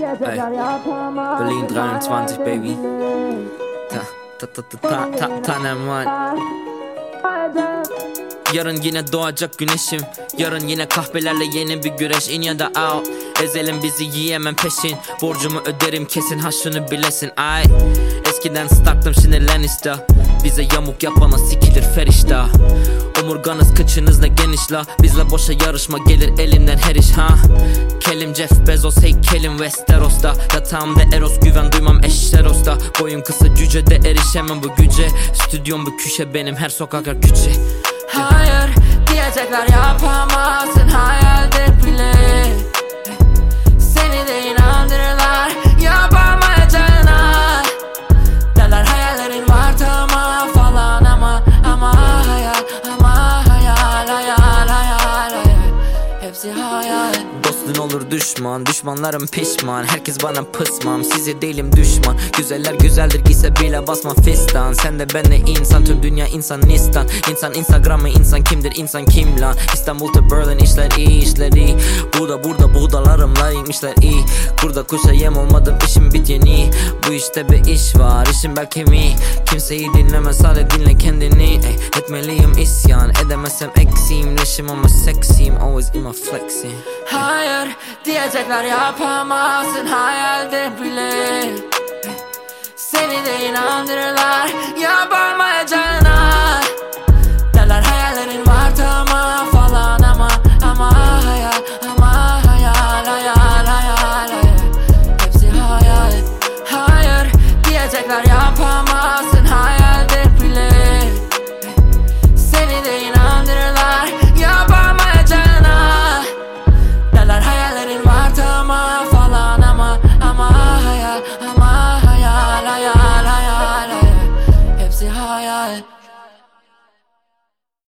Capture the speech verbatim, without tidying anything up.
Ey, Berlin dreiundzwanzig, baby. Ta ta ta ta ta ta tanem var. Yarın yine doğacak güneşim. Yarın yine kahvelerle yeni bir güreş. In ya da out, ezelim bizi yiyemem peşin. Borcumu öderim kesin, ha şunu bilesin. Ay, eskiden Stark'tım şimdi Lannister. Bize yamuk yapana sikilir ferişta. Omurganız kıçınız ne geniş la. Bizle boşa yarışma gelir elimden her iş ha. Kelim Jeff Bezos, heykelim Westeros'ta. Yatağımda Eros, güven duymam Eşteros'ta. Boyum kısa cücede erişemem bu güce. Stüdyom bu köşe benim, her sokak her küçe. Hayır diyecekler, yapamazsın hayaldir bile. Seni de inandırırlar yapamayacağına. Derler hayallerin var tamam falan ama ama hayal, ama hayal, hayal, hayal, hayal. Hepsi hayal. Dostun olur düşman, düşmanlarım pişman. Herkes bana pısmam, size değilim düşman. Güzeller güzeldir giyse bile basma fistan. Sen de ben de insan, tüm dünya insanistan. İnsan Instagram'ı, insan kimdir, insan kim lan? İstanbul to Berlin, işler iyi, işler iyi. Burada burada buğdalarımlayım, işler iyi. Burada kuşa yem olmadım, işim bit yeni. Bu işte bir iş var, işim belki mi? Kimseyi dinleme, sadece dinle kendini. Ey, etmeliyim isyan, edemezsem eksiyim. Leşim ama seksiyim, always in my flexing. Hayır diyecekler, yapamazsın hayalde bile. Seni de inandırırlar yapamayacağına. Derler hayallerin var tamam falan ama ama hayal, ama hayal, hayal, hayal, hayal. Hepsi hayal. Hayır diyecekler, yapamazsın hayalde bile. Seni de inandırırlar yapamayacağına. Derler hayallerin var tamam falan ama ama hayal, ama hayal, hayal, hayal, hayal. Hepsi hayal.